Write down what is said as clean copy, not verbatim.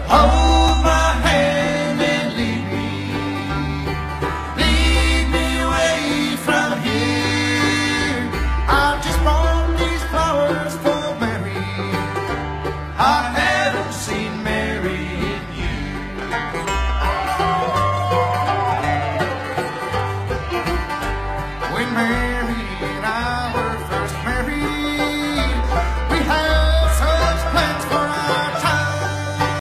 Hold my hand and lead me away from here. I just bought these flowers for Mary. I haven't seen Mary in years. When Mary